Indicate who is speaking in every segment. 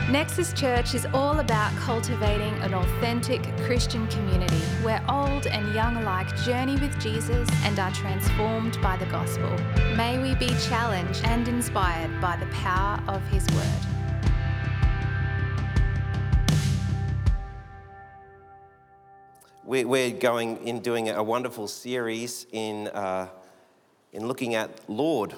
Speaker 1: Nexus Church is all about cultivating an authentic Christian community where old and young alike journey with Jesus and are transformed by the gospel. May we be challenged and inspired by the power of His word.
Speaker 2: We're going in doing a wonderful series in looking at Lord,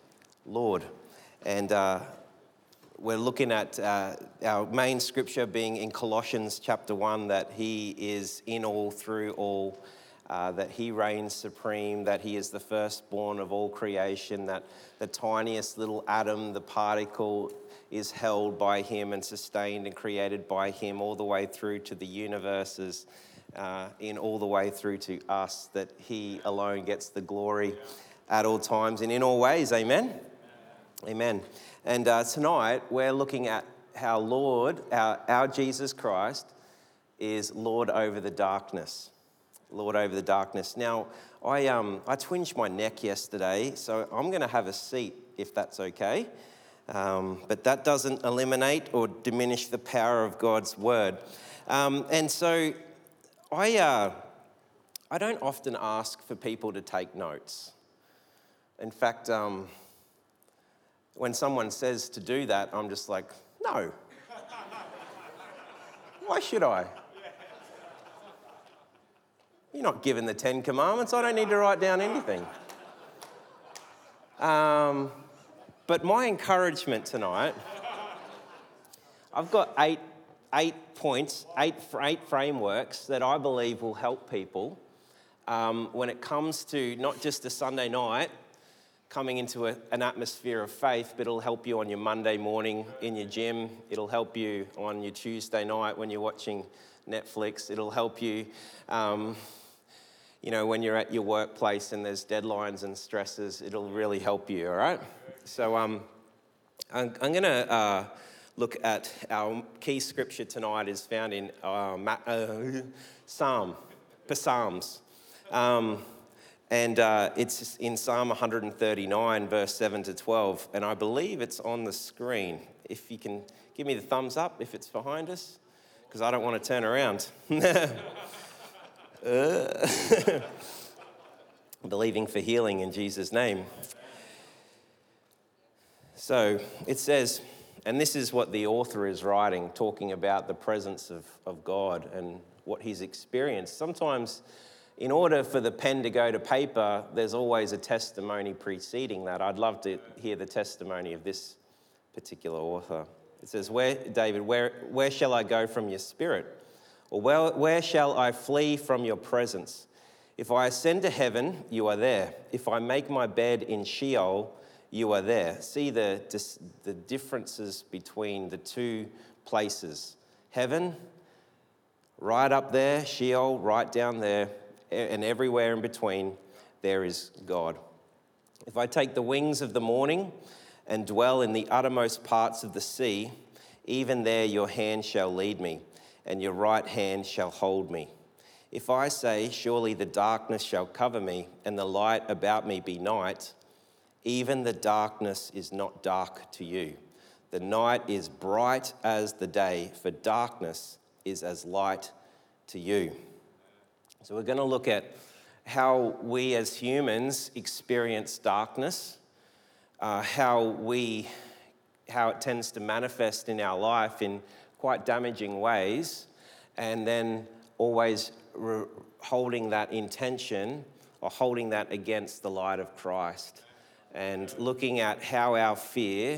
Speaker 2: and we're looking at our main scripture being in Colossians chapter 1, that He is in all, through all, that He reigns supreme, that He is the firstborn of all creation, that the tiniest little atom, the particle, is held by Him and sustained and created by Him all the way through to the universes, in all the way through to us, that He alone gets the glory at all times and in all ways. Amen? Amen. And tonight we're looking at how Lord, our Jesus Christ, is Lord over the darkness. Lord over the darkness. Now, I twinged my neck yesterday, so I'm going to have a seat if that's okay. But that doesn't eliminate or diminish the power of God's word. And so I don't often ask for people to take notes. In fact, when someone says to do that, I'm just like, no. Why should I? You're not given the 10 Commandments. I don't need to write down anything. But my encouragement tonight, I've got eight points, eight frameworks that I believe will help people when it comes to not just a Sunday night, coming into an atmosphere of faith, but it'll help you on your Monday morning in your gym. It'll help you on your Tuesday night when you're watching Netflix. It'll help you, when you're at your workplace and there's deadlines and stresses. It'll really help you, all right? So I'm going to look at our key scripture tonight is found in Psalms. And it's in Psalm 139, verse 7 to 12. And I believe it's on the screen. If you can give me the thumbs up if it's behind us, because I don't want to turn around. Believing for healing in Jesus' name. So it says, and this is what the author is writing, talking about the presence of God and what he's experienced. Sometimes, in order for the pen to go to paper, there's always a testimony preceding that. I'd love to hear the testimony of this particular author. It says, where shall I go from your spirit? Or where shall I flee from your presence? If I ascend to heaven, you are there. If I make my bed in Sheol, you are there. See the differences between the two places. Heaven, right up there. Sheol, right down there. And everywhere in between, there is God. If I take the wings of the morning and dwell in the uttermost parts of the sea, even there your hand shall lead me, and your right hand shall hold me. If I say, surely the darkness shall cover me, and the light about me be night, even the darkness is not dark to you. The night is bright as the day, for darkness is as light to you. So we're going to look at how we as humans experience darkness, how it tends to manifest in our life in quite damaging ways, and then always holding that intention or holding that against the light of Christ, and looking at how our fear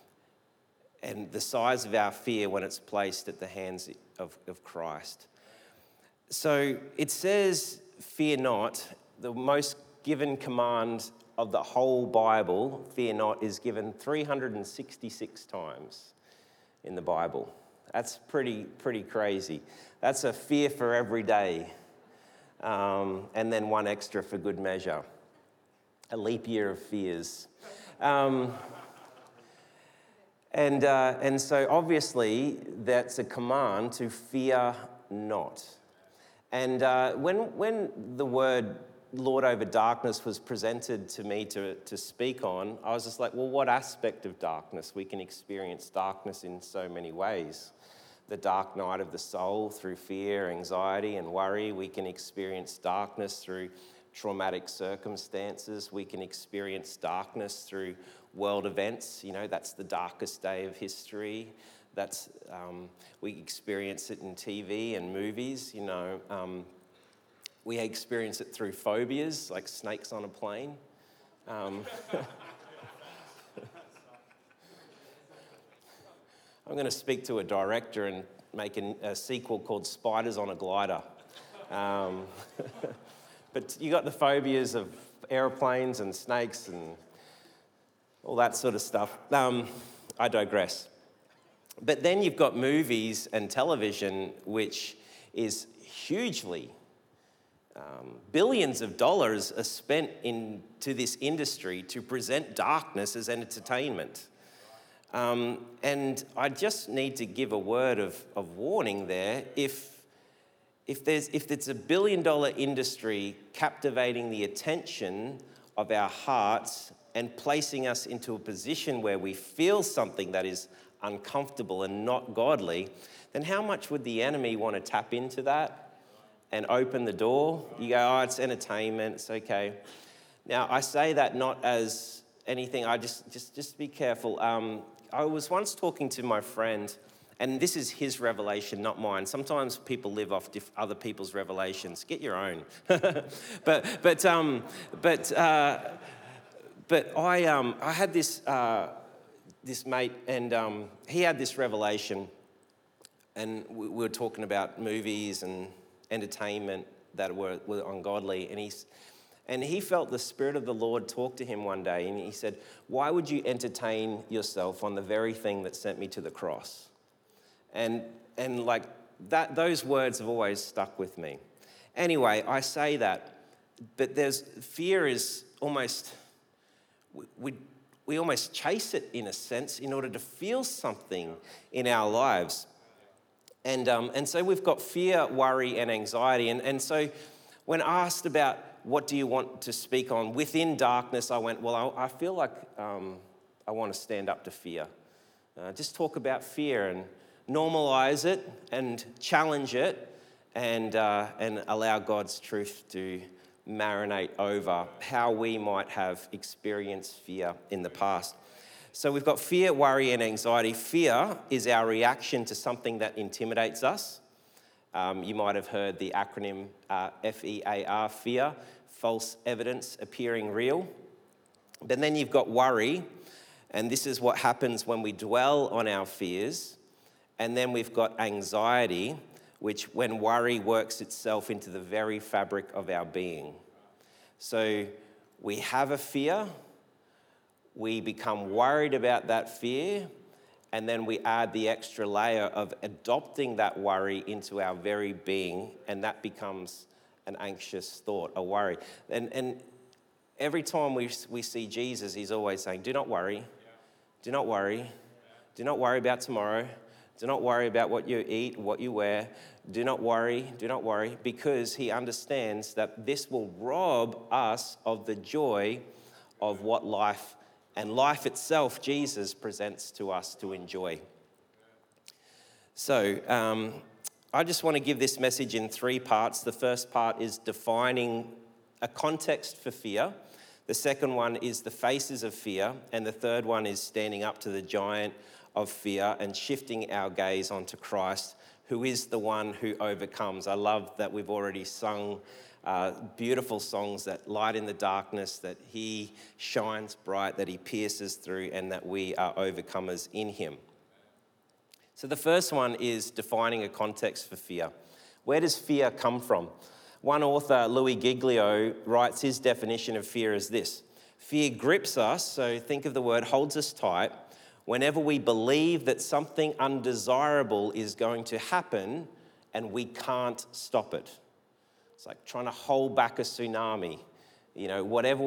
Speaker 2: and the size of our fear when it's placed at the hands of Christ. So it says, fear not. The most given command of the whole Bible, fear not, is given 366 times in the Bible. That's pretty crazy. That's a fear for every day, and then one extra for good measure. A leap year of fears. And so obviously that's a command to fear not. And when the word Lord Over Darkness was presented to me to speak on, I was just like, well, what aspect of darkness? We can experience darkness in so many ways. The dark night of the soul through fear, anxiety, and worry. We can experience darkness through traumatic circumstances. We can experience darkness through world events. That's the darkest day of history. We experience it in TV and movies. We experience it through phobias, like snakes on a plane. I'm going to speak to a director and make a sequel called Spiders on a Glider. But you got the phobias of aeroplanes and snakes and all that sort of stuff. I digress. But then you've got movies and television, which is hugely, billions of dollars are spent into this industry to present darkness as entertainment. And I just need to give a word of warning there. If it's a $1 billion industry captivating the attention of our hearts and placing us into a position where we feel something that is uncomfortable and not godly, then how much would the enemy want to tap into that and open the door? You go, oh, it's entertainment, it's okay. Now, I say that not as anything, just be careful. I was once talking to my friend, and this is his revelation, not mine. Sometimes people live off other people's revelations. Get your own. But I had this mate, and he had this revelation, and we were talking about movies and entertainment that were ungodly, and he felt the Spirit of the Lord talk to him one day, and he said, "Why would you entertain yourself on the very thing that sent me to the cross?" And like that, those words have always stuck with me. Anyway, I say that, but fear is almost, we almost chase it in a sense in order to feel something in our lives. And so we've got fear, worry, and anxiety. And so when asked about what do you want to speak on within darkness, I went, well, I feel like I want to stand up to fear. Just talk about fear and normalize it and challenge it and allow God's truth to marinate over how we might have experienced fear in the past. So we've got fear, worry, and anxiety. Fear is our reaction to something that intimidates us. You might have heard the acronym FEAR, fear, false evidence appearing real. But then you've got worry, and this is what happens when we dwell on our fears. And then we've got anxiety, which when worry works itself into the very fabric of our being. So we have a fear, we become worried about that fear, and then we add the extra layer of adopting that worry into our very being, and that becomes an anxious thought, a worry. And every time we see Jesus, he's always saying, do not worry, do not worry, do not worry about tomorrow. Do not worry about what you eat, what you wear. Do not worry, because he understands that this will rob us of the joy of what life and life itself, Jesus, presents to us to enjoy. So I just want to give this message in 3 parts. The first part is defining a context for fear. The second one is the faces of fear. And the third one is standing up to the giant of fear and shifting our gaze onto Christ, who is the one who overcomes. I love that we've already sung beautiful songs that light in the darkness, that he shines bright, that he pierces through, and that we are overcomers in him. So the first one is defining a context for fear. Where does fear come from? One author, Louis Giglio, writes his definition of fear as this: fear grips us, so think of the word, holds us tight, whenever we believe that something undesirable is going to happen and we can't stop it. It's like trying to hold back a tsunami. Whatever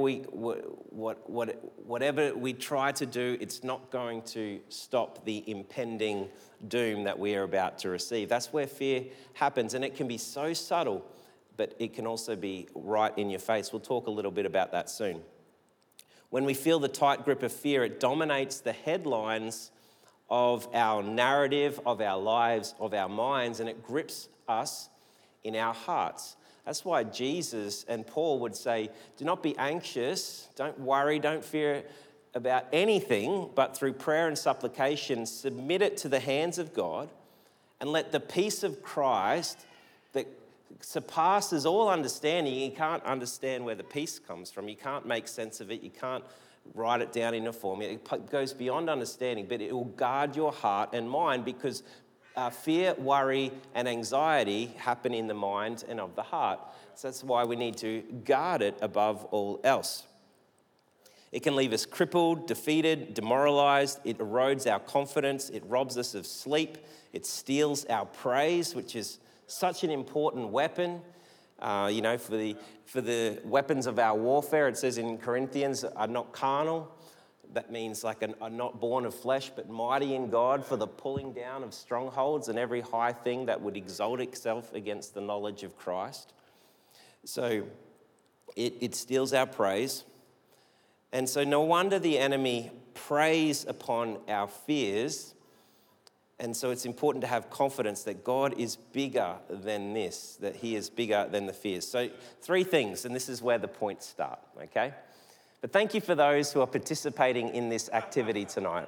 Speaker 2: we try to do, it's not going to stop the impending doom that we are about to receive. That's where fear happens, and it can be so subtle, but it can also be right in your face. We'll talk a little bit about that soon. When we feel the tight grip of fear, it dominates the headlines of our narrative, of our lives, of our minds, and it grips us in our hearts. That's why Jesus and Paul would say, do not be anxious, don't worry, don't fear about anything, but through prayer and supplication, submit it to the hands of God, and let the peace of Christ that surpasses all understanding. You can't understand where the peace comes from. You can't make sense of it. You can't write it down in a formula. It goes beyond understanding, but it will guard your heart and mind, because fear, worry, and anxiety happen in the mind and of the heart. So that's why we need to guard it above all else. It can leave us crippled, defeated, demoralized. It erodes our confidence. It robs us of sleep. It steals our praise, which is such an important weapon. For the weapons of our warfare, it says in Corinthians, are not carnal. That means are not born of flesh, but mighty in God for the pulling down of strongholds and every high thing that would exalt itself against the knowledge of Christ. So it steals our praise. And so no wonder the enemy preys upon our fears. And so it's important to have confidence that God is bigger than this, that he is bigger than the fears. So 3 things, and this is where the points start, okay? But thank you for those who are participating in this activity tonight.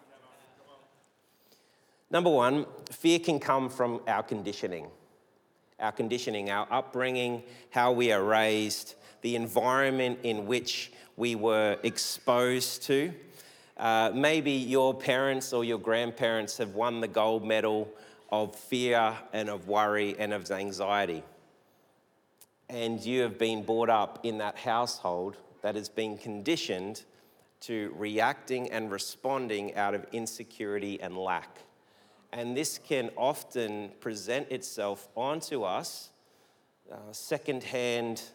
Speaker 2: Number 1, fear can come from our conditioning. Our conditioning, our upbringing, how we are raised, the environment in which we were exposed to. Maybe your parents or your grandparents have won the gold medal of fear and of worry and of anxiety. And you have been brought up in that household that has been conditioned to reacting and responding out of insecurity and lack. And this can often present itself onto us, secondhand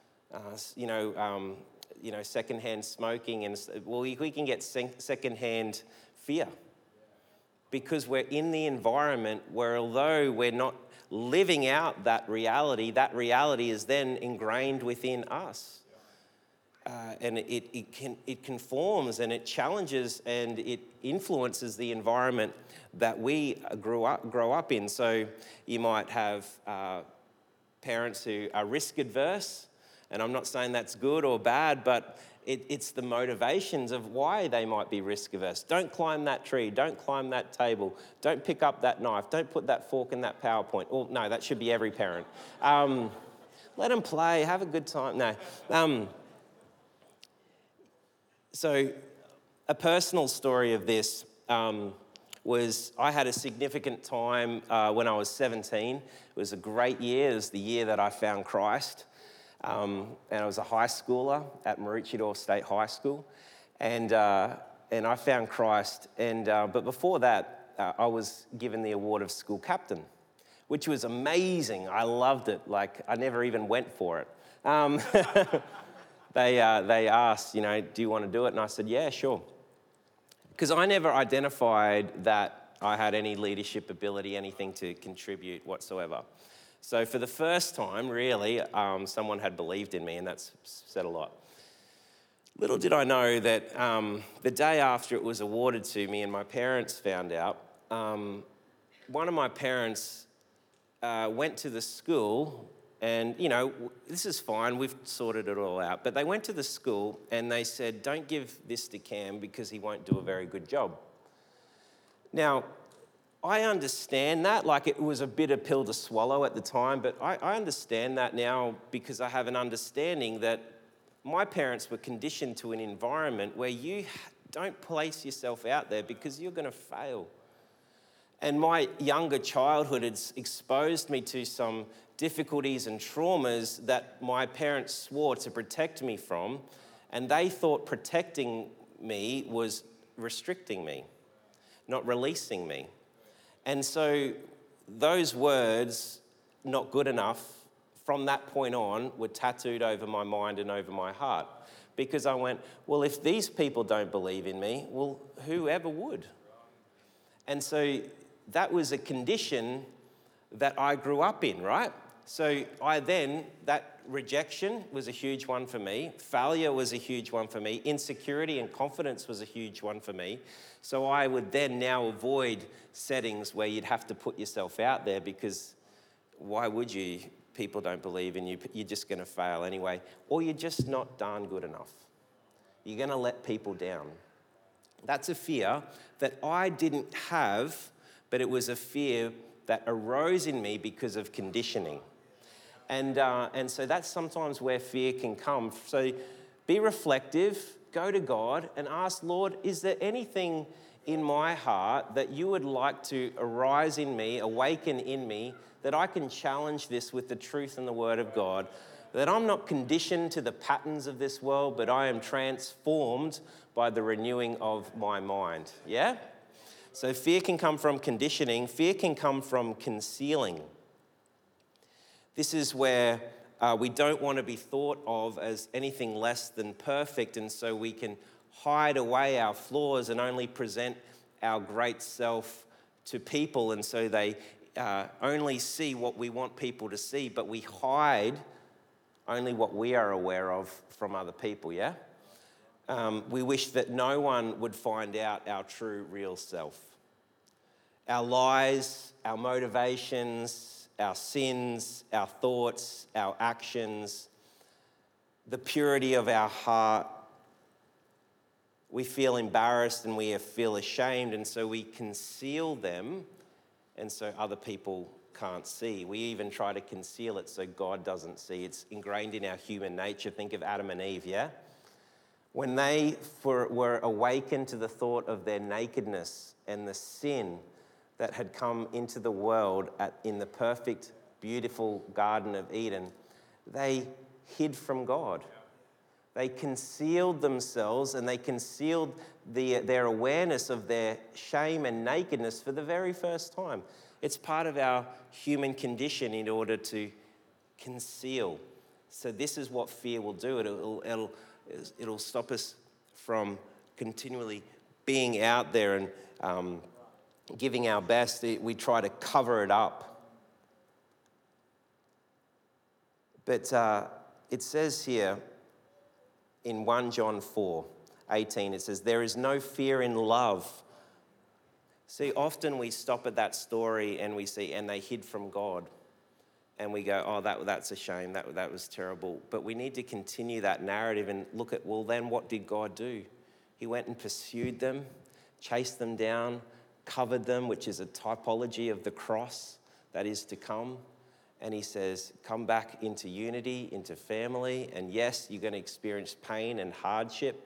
Speaker 2: smoking, and we can get secondhand fear because we're in the environment where, although we're not living out that reality is then ingrained within us. And it conforms and it challenges and it influences the environment that we grow up in. So you might have parents who are risk adverse, and I'm not saying that's good or bad, but it's the motivations of why they might be risk averse. Don't climb that tree, don't climb that table, don't pick up that knife, don't put that fork in that PowerPoint. Oh, no, that should be every parent. Let them play, have a good time. No. So a personal story of this was I had a significant time when I was 17. It was a great year. It was the year that I found Christ. And I was a high schooler at Maroochydore State High School. And I found Christ. But before that, I was given the award of school captain, which was amazing. I loved it. Like, I never even went for it. They asked, do you want to do it? And I said, yeah, sure. Because I never identified that I had any leadership ability, anything to contribute whatsoever. So for the first time, really, someone had believed in me, and that's said a lot. Little did I know that the day after it was awarded to me and my parents found out, one of my parents went to the school. And, this is fine, we've sorted it all out. But they went to the school and they said, don't give this to Cam because he won't do a very good job. Now, I understand that, like it was a bitter pill to swallow at the time, but I understand that now because I have an understanding that my parents were conditioned to an environment where you don't place yourself out there because you're going to fail. And my younger childhood had exposed me to some difficulties and traumas that my parents swore to protect me from, and they thought protecting me was restricting me, not releasing me. And so those words, not good enough, from that point on were tattooed over my mind and over my heart, because I went, well, if these people don't believe in me, well, whoever would? And so that was a condition that I grew up in, right? So that rejection was a huge one for me. Failure was a huge one for me. Insecurity and confidence was a huge one for me. So I would then now avoid settings where you'd have to put yourself out there, because why would you? People don't believe in you. You're just going to fail anyway. Or you're just not darn good enough. You're going to let people down. That's a fear that I didn't have, but it was a fear that arose in me because of conditioning. And so that's sometimes where fear can come. So be reflective, go to God and ask, Lord, is there anything in my heart that you would like to arise in me, awaken in me, that I can challenge this with the truth and the word of God, that I'm not conditioned to the patterns of this world, but I am transformed by the renewing of my mind, yeah? So fear can come from conditioning. Fear can come from concealing. This is where we don't want to be thought of as anything less than perfect, and so we can hide away our flaws and only present our great self to people, and so they only see what we want people to see, but we hide only what we are aware of from other people, yeah? We wish that no one would find out our true, real self. Our lies, our motivations, our sins, our thoughts, our actions, the purity of our heart. We feel embarrassed and we feel ashamed, and so we conceal them, and so other people can't see. We even try to conceal it so God doesn't see. It's ingrained in our human nature. Think of Adam and Eve, yeah? When they were awakened to the thought of their nakedness and the sin that had come into the world in the perfect, beautiful Garden of Eden, they hid from God. They concealed themselves, and they concealed their awareness of their shame and nakedness for the very first time. It's part of our human condition in order to conceal. So this is what fear will do. It'll stop us from continually being out there and giving our best. We try to cover it up. But it says here in 1 John 4:18, it says, there is no fear in love. See, often we stop at that story and we see, and they hid from God. And we go, oh, that's a shame, that was terrible. But we need to continue that narrative and look at, well, then what did God do? He went and pursued them, chased them down, covered them, which is a typology of the cross that is to come. And he says, come back into unity, into family. And yes, you're going to experience pain and hardship,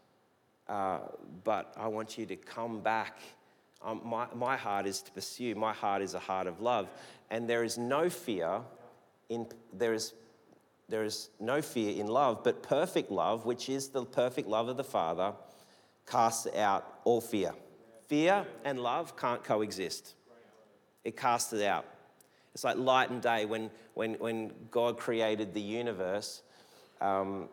Speaker 2: but I want you to come back. My heart is to pursue. My heart is a heart of love. And there is no fear in love, but perfect love, which is the perfect love of the Father, casts out all fear. Fear and love can't coexist. It casts it out. It's like light and day. When God created the universe, the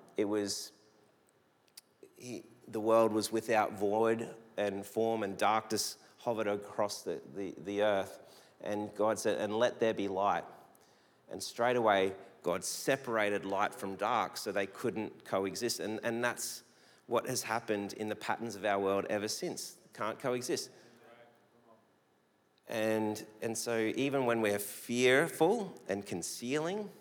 Speaker 2: world was without void and form, and darkness hovered across the earth. And God said, and let there be light. And straight away, God separated light from dark so they couldn't coexist. And that's what has happened in the patterns of our world ever since. Can't coexist. And so even when we're fearful and concealing,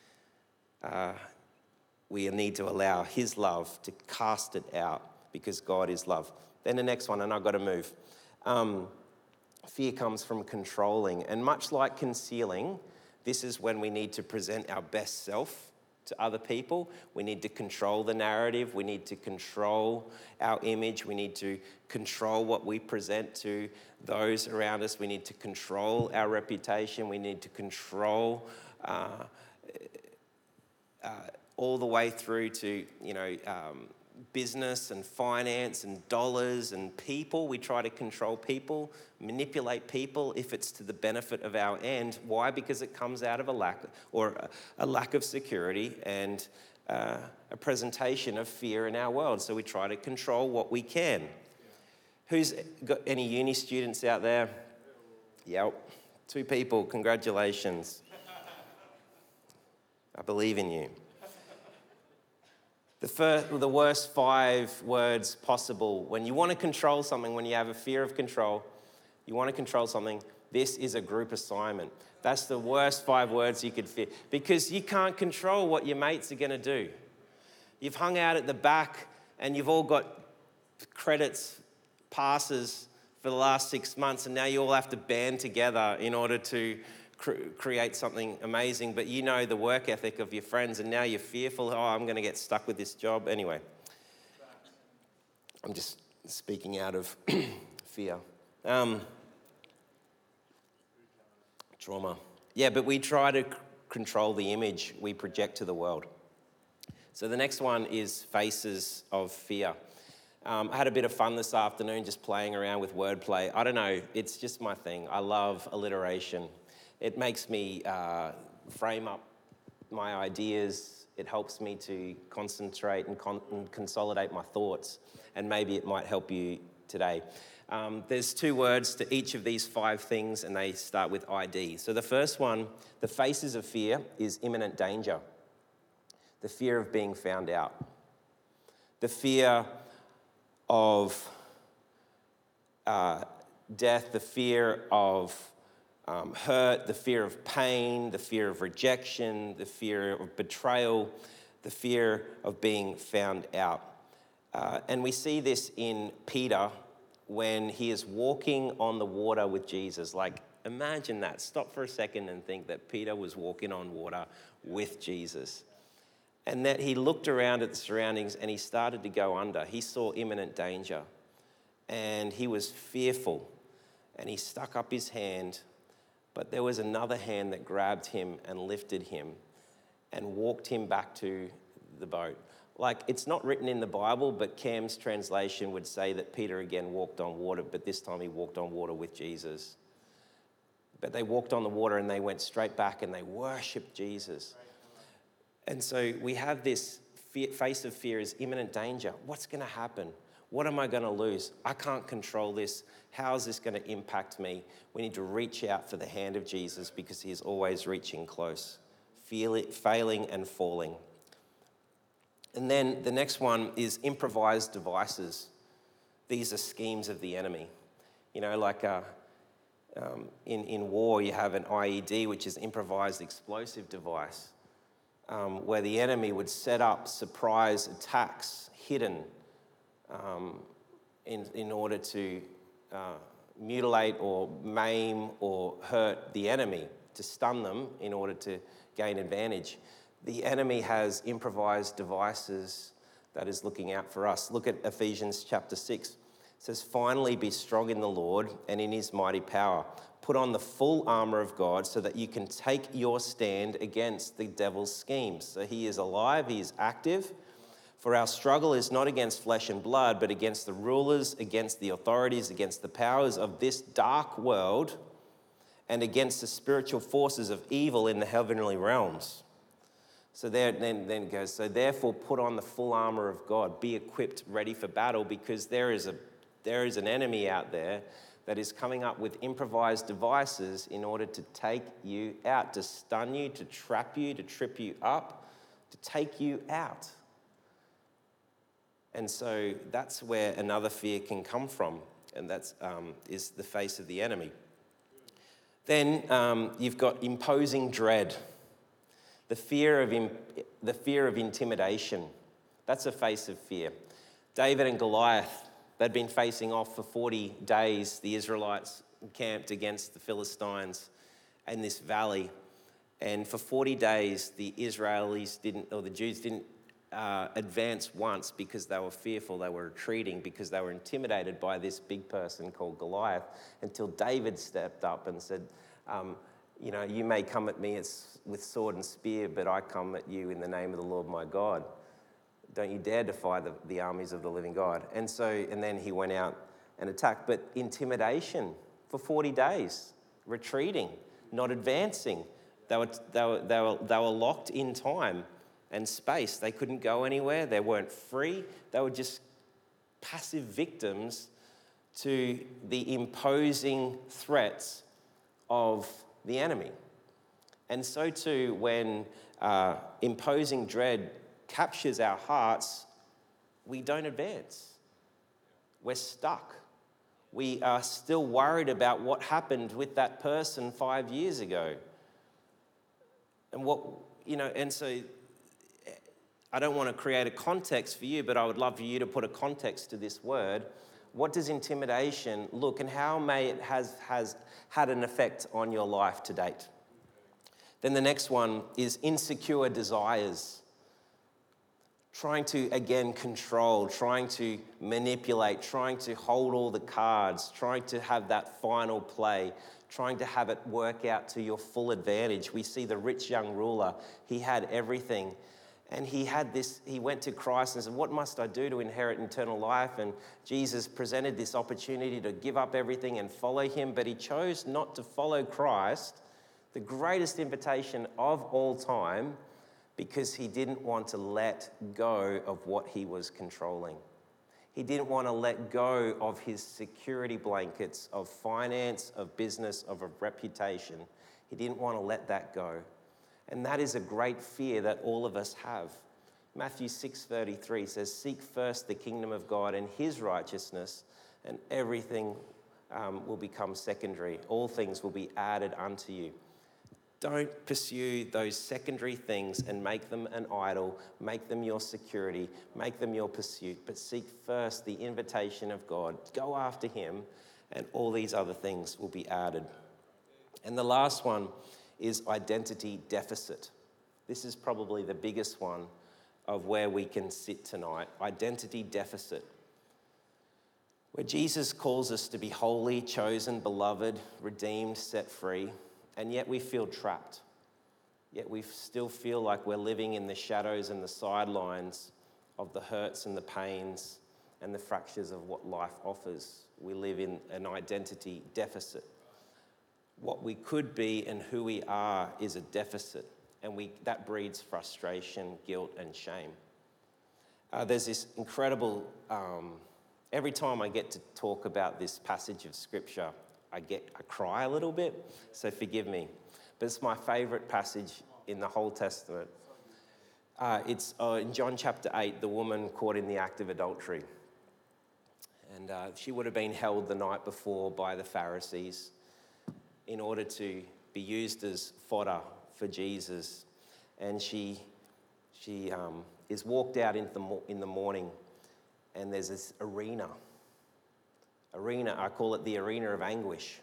Speaker 2: we need to allow his love to cast it out, because God is love. Then the next one, and I've got to move. Fear comes from controlling. And much like concealing, this is when we need to present our best self to other people. We need to control the narrative. We need to control our image. We need to control what we present to those around us. We need to control our reputation. We need to control all the way through to, business and finance and dollars and people. We try to control people, manipulate people if it's to the benefit of our end. Why? Because it comes out of a lack of security and a presentation of fear in our world. So we try to control what we can. Who's got any uni students out there? Yep, 2 people, congratulations. I believe in you. The worst 5 words possible. When you want to control something, when you have a fear of control, you want to control something, this is a group assignment. That's the worst 5 words you could fear, because you can't control what your mates are going to do. You've hung out at the back and you've all got credits, passes for the last 6 months, and now you all have to band together in order to create something amazing, but you know the work ethic of your friends, and now you're fearful, I'm going to get stuck with this job. Anyway, I'm just speaking out of fear. Trauma. Yeah, but we try to control the image we project to the world. So the next one is faces of fear. I had a bit of fun this afternoon just playing around with wordplay. I don't know, it's just my thing. I love alliteration. It makes me frame up my ideas. It helps me to concentrate and consolidate my thoughts. And maybe it might help you today. There's 2 words to each of these 5 things, and they start with ID. So the first one, the faces of fear, is imminent danger. The fear of being found out. The fear of death, the fear of hurt, the fear of pain, the fear of rejection, the fear of betrayal, the fear of being found out. And we see this in Peter when he is walking on the water with Jesus. Like, imagine that. Stop for a second and think that Peter was walking on water with Jesus. And that he looked around at the surroundings and he started to go under. He saw imminent danger and he was fearful and he stuck up his hand, but there was another hand that grabbed him and lifted him and walked him back to the boat. Like, it's not written in the Bible, but Cam's translation would say that Peter again walked on water, but this time he walked on water with Jesus. But they walked on the water and they went straight back and they worshipped Jesus. And so we have this face of fear is imminent danger. What's going to happen? What am I going to lose? I can't control this. How is this going to impact me? We need to reach out for the hand of Jesus because he is always reaching close, failing and falling. And then the next one is improvised devices. These are schemes of the enemy. You know, like in war, you have an IED, which is improvised explosive device, where the enemy would set up surprise attacks hidden in order to mutilate or maim or hurt the enemy, to stun them in order to gain advantage. The enemy has improvised devices that is looking out for us. Look at Ephesians chapter 6. It says, finally be strong in the Lord and in his mighty power. Put on the full armor of God so that you can take your stand against the devil's schemes. So he is alive, he is active. For our struggle is not against flesh and blood, but against the rulers, against the authorities, against the powers of this dark world, and against the spiritual forces of evil in the heavenly realms. So then it goes, so therefore put on the full armor of God, be equipped, ready for battle, because there is an enemy out there that is coming up with improvised devices in order to take you out, to stun you, to trap you, to trip you up, to take you out. And so that's where another fear can come from, and that's is the face of the enemy. Then you've got imposing dread. The fear of intimidation. That's a face of fear. David and Goliath, they'd been facing off for 40 days. The Israelites camped against the Philistines in this valley. And for 40 days, the Jews didn't advance once because they were fearful. They were retreating because they were intimidated by this big person called Goliath, until David stepped up and said, you may come at me with sword and spear, but I come at you in the name of the Lord my God. Don't you dare defy the armies of the living God. And then he went out and attacked. But intimidation for 40 days, retreating, not advancing. They were locked in time and space. They couldn't go anywhere. They weren't free. They were just passive victims to the imposing threats of the enemy. And so too, when imposing dread captures our hearts, we don't advance. We're stuck. We are still worried about what happened with that person 5 years ago. And so I don't want to create a context for you, but I would love for you to put a context to this word. What does intimidation look, and how may it has had an effect on your life to date? Then the next one is insecure desires. Trying to, again, control, trying to manipulate, trying to hold all the cards, trying to have that final play, trying to have it work out to your full advantage. We see the rich young ruler. He had everything. And he went to Christ and said, what must I do to inherit eternal life? And Jesus presented this opportunity to give up everything and follow him, but he chose not to follow Christ, the greatest invitation of all time, because he didn't want to let go of what he was controlling. He didn't want to let go of his security blankets of finance, of business, of a reputation. He didn't want to let that go. And that is a great fear that all of us have. Matthew 6:33 says, seek first the kingdom of God and his righteousness, and everything will become secondary. All things will be added unto you. Don't pursue those secondary things and make them an idol, make them your security, make them your pursuit, but seek first the invitation of God. Go after him, and all these other things will be added. And the last one is identity deficit. This is probably the biggest one of where we can sit tonight. Identity deficit. Where Jesus calls us to be holy, chosen, beloved, redeemed, set free, and yet we feel trapped. Yet we still feel like we're living in the shadows and the sidelines of the hurts and the pains and the fractures of what life offers. We live in an identity deficit. What we could be and who we are is a deficit, and that breeds frustration, guilt, and shame. There's this incredible, every time I get to talk about this passage of scripture, I cry a little bit, so forgive me. But it's my favorite passage in the whole Testament. It's in John chapter 8, the woman caught in the act of adultery. And she would have been held the night before by the Pharisees in order to be used as fodder for Jesus. And she is walked out in the morning, and there's this arena, I call it the arena of anguish.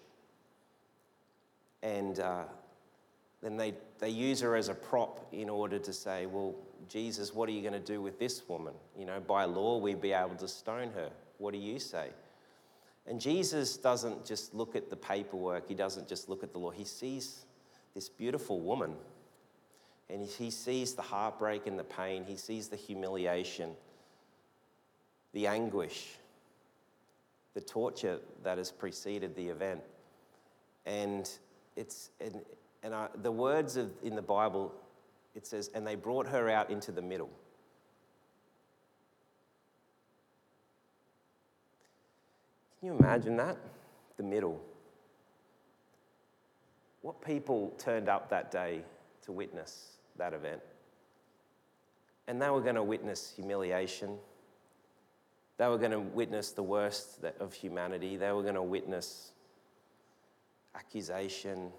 Speaker 2: And then they use her as a prop in order to say, well, Jesus, what are you going to do with this woman? You know, by law, we'd be able to stone her. What do you say? And Jesus doesn't just look at the paperwork. He doesn't just look at the law. He sees this beautiful woman, and he sees the heartbreak and the pain. He sees the humiliation, the anguish, the torture that has preceded the event. And the words in the Bible, it says, and they brought her out into the middle. Can you imagine that? The middle. What people turned up that day to witness that event? And they were going to witness humiliation. They were going to witness the worst of humanity. They were going to witness accusation,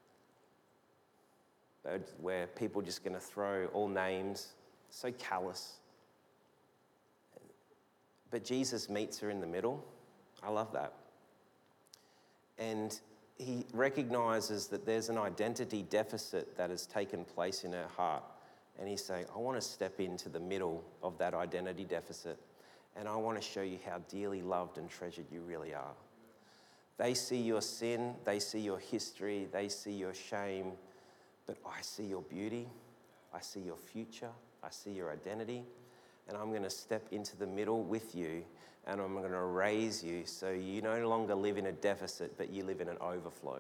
Speaker 2: where people are just going to throw all names, so callous. But Jesus meets her in the middle. I love that. And he recognizes that there's an identity deficit that has taken place in her heart. And he's saying, I want to step into the middle of that identity deficit, and I want to show you how dearly loved and treasured you really are. They see your sin, they see your history, they see your shame, but I see your beauty, I see your future, I see your identity, and I'm going to step into the middle with you, and I'm going to raise you so you no longer live in a deficit, but you live in an overflow.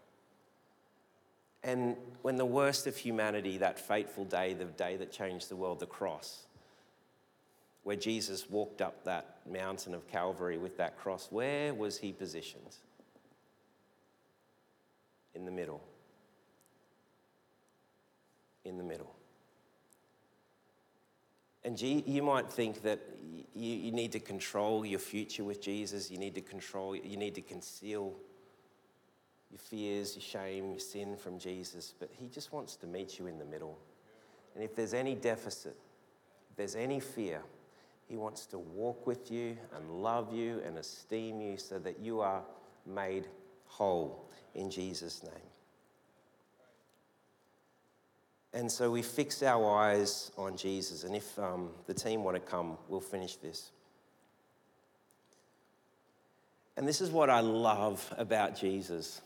Speaker 2: And when the worst of humanity, that fateful day, the day that changed the world, the cross, where Jesus walked up that mountain of Calvary with that cross, where was he positioned? In the middle. in the middle. And you might think that you need to control your future with Jesus. You need to conceal your fears, your shame, your sin from Jesus. But he just wants to meet you in the middle. And if there's any deficit, if there's any fear, he wants to walk with you and love you and esteem you so that you are made whole in Jesus' name. And so we fix our eyes on Jesus. And if the team want to come, we'll finish this. And this is what I love about Jesus.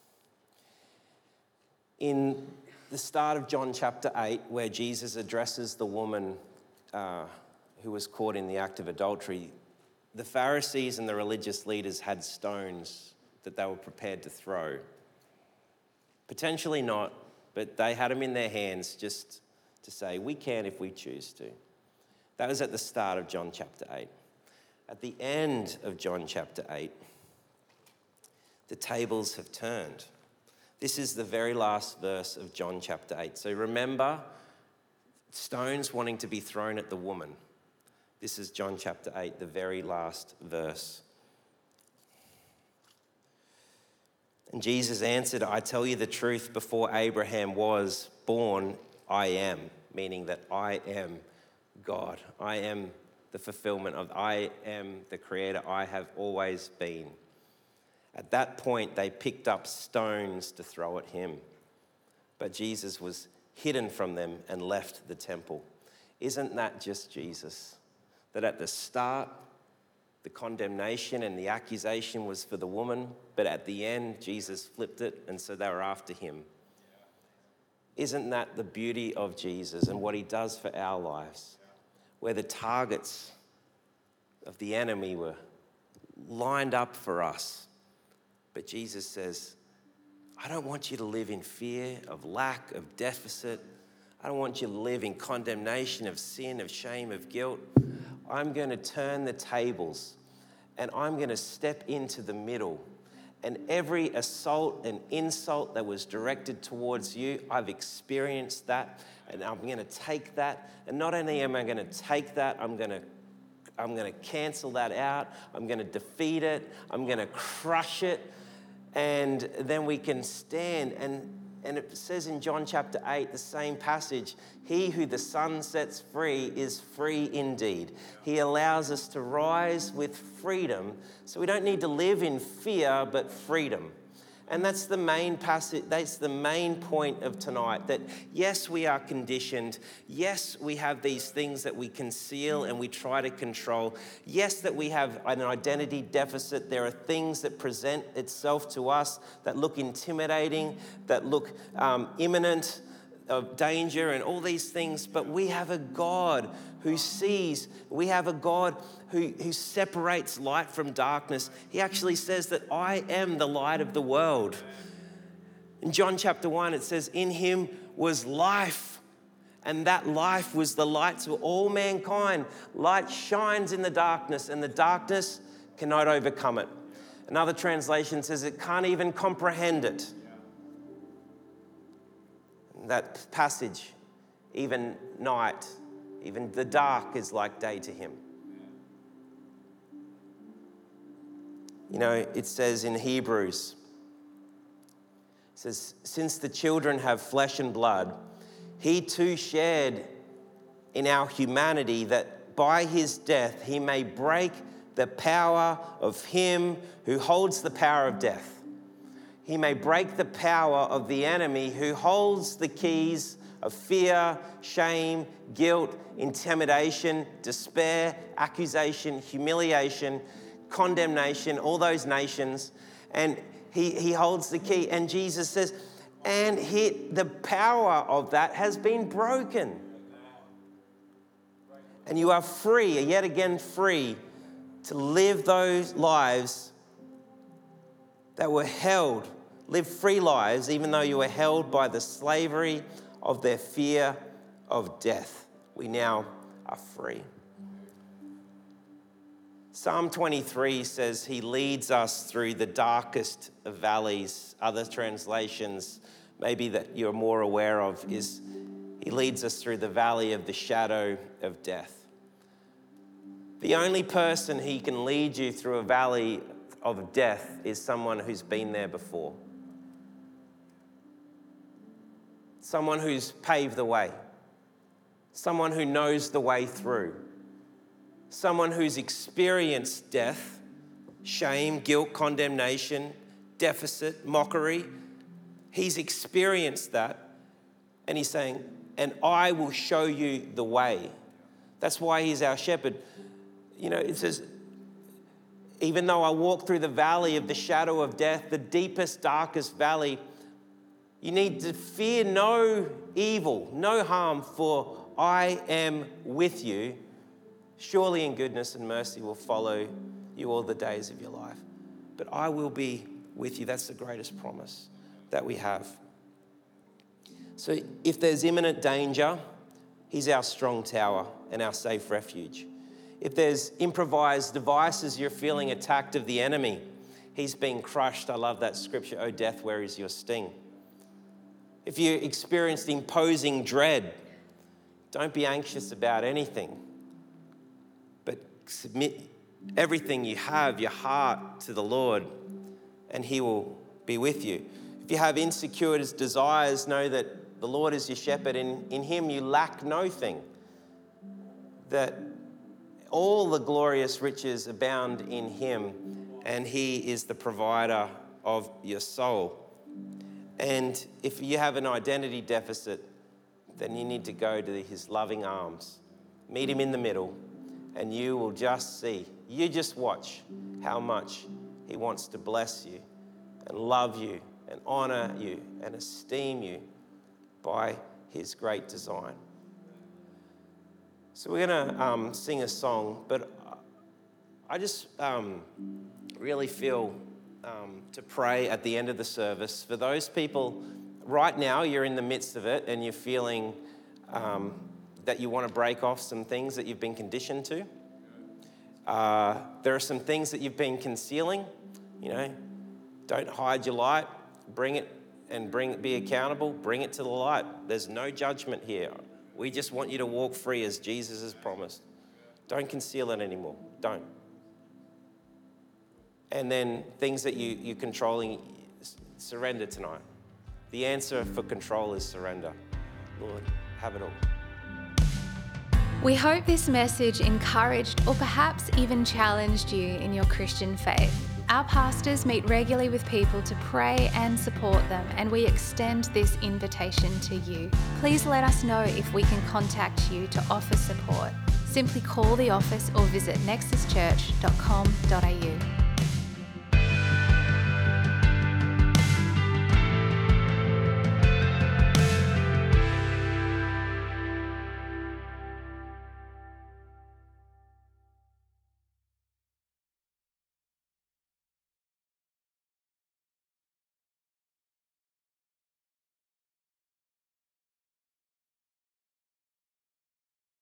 Speaker 2: In the start of John chapter 8, where Jesus addresses the woman who was caught in the act of adultery, the Pharisees and the religious leaders had stones that they were prepared to throw. Potentially not, but they had them in their hands just to say, we can if we choose to. That was at the start of John chapter 8. At the end of John chapter 8, the tables have turned. This is the very last verse of John chapter 8. So remember, stones wanting to be thrown at the woman. This is John chapter 8, the very last verse. And Jesus answered, I tell you the truth, before Abraham was born, I am, meaning that I am God. I am the fulfillment of, I am the creator, I have always been. At that point, they picked up stones to throw at him. But Jesus was hidden from them and left the temple. Isn't that just Jesus? That at the start, the condemnation and the accusation was for the woman, but at the end, Jesus flipped it, and so they were after him. Isn't that the beauty of Jesus and what he does for our lives? Where the targets of the enemy were lined up for us. But Jesus says, I don't want you to live in fear of lack, of deficit. I don't want you to live in condemnation of sin, of shame, of guilt. I'm going to turn the tables and I'm going to step into the middle. And every assault and insult that was directed towards you, I've experienced that, and I'm going to take that. And not only am I going to take that, I'm going to cancel that out. I'm going to defeat it. I'm going to crush it. And then we can stand. And it says in John chapter 8, the same passage, he who the Son sets free is free indeed. He allows us to rise with freedom. So we don't need to live in fear, but freedom. And that's the main passage, that's the main point of tonight, that yes, we are conditioned. Yes, we have these things that we conceal and we try to control. Yes, that we have an identity deficit. There are things that present itself to us that look intimidating, that look imminent of danger and all these things. But we have a God who sees. We have a God who separates light from darkness. He actually says that I am the light of the world. In John chapter 1, it says, in him was life, and that life was the light to all mankind. Light shines in the darkness, and the darkness cannot overcome it. Another translation says it can't even comprehend it. That passage, even night, even the dark is like day to him. You know, it says in Hebrews, it says, since the children have flesh and blood, he too shared in our humanity, that by his death he may break the power of him who holds the power of death. He may break the power of the enemy who holds the keys of fear, shame, guilt, intimidation, despair, accusation, humiliation, condemnation, all those nations. And he holds the key. And Jesus says, and the power of that has been broken. And you are free, yet again free, to live those lives that were held. Live free lives, even though you were held by the slavery of their fear of death. We now are free. Psalm 23 says he leads us through the darkest of valleys. Other translations, maybe that you're more aware of, is He leads us through the valley of the shadow of death. The only person He can lead you through a valley of death is someone who's been there before. Someone who's paved the way. Someone who knows the way through. Someone who's experienced death, shame, guilt, condemnation, deficit, mockery. He's experienced that, and He's saying, and I will show you the way. That's why He's our shepherd. You know, it says, even though I walk through the valley of the shadow of death, the deepest, darkest valley, you need to fear no evil, no harm, for I am with you. Surely in goodness and mercy will follow you all the days of your life. But I will be with you. That's the greatest promise that we have. So if there's imminent danger, He's our strong tower and our safe refuge. If there's improvised devices you're feeling attacked of the enemy, He's been crushed. I love that scripture, "O death, where is your sting?" If you experienced imposing dread, don't be anxious about anything, but submit everything you have, your heart, to the Lord, and He will be with you. If you have insecure desires, know that the Lord is your shepherd, and in Him you lack no thing. That all the glorious riches abound in Him, and He is the provider of your soul. And if you have an identity deficit, then you need to go to His loving arms. Meet Him in the middle, and you will just see, you just watch how much He wants to bless you and love you and honor you and esteem you by His great design. So we're going to sing a song, but I just really feel to pray at the end of the service for those people. Right now, you're in the midst of it and you're feeling that you want to break off some things that you've been conditioned to. There are some things that you've been concealing. You know, don't hide your light. Bring it and be accountable. Bring it to the light. There's no judgment here. We just want you to walk free as Jesus has promised. Don't conceal it anymore. Don't. And then things that you're controlling, surrender tonight. The answer for control is surrender. Lord, have it all.
Speaker 1: We hope this message encouraged or perhaps even challenged you in your Christian faith. Our pastors meet regularly with people to pray and support them, and we extend this invitation to you. Please let us know if we can contact you to offer support. Simply call the office or visit nexuschurch.com.au.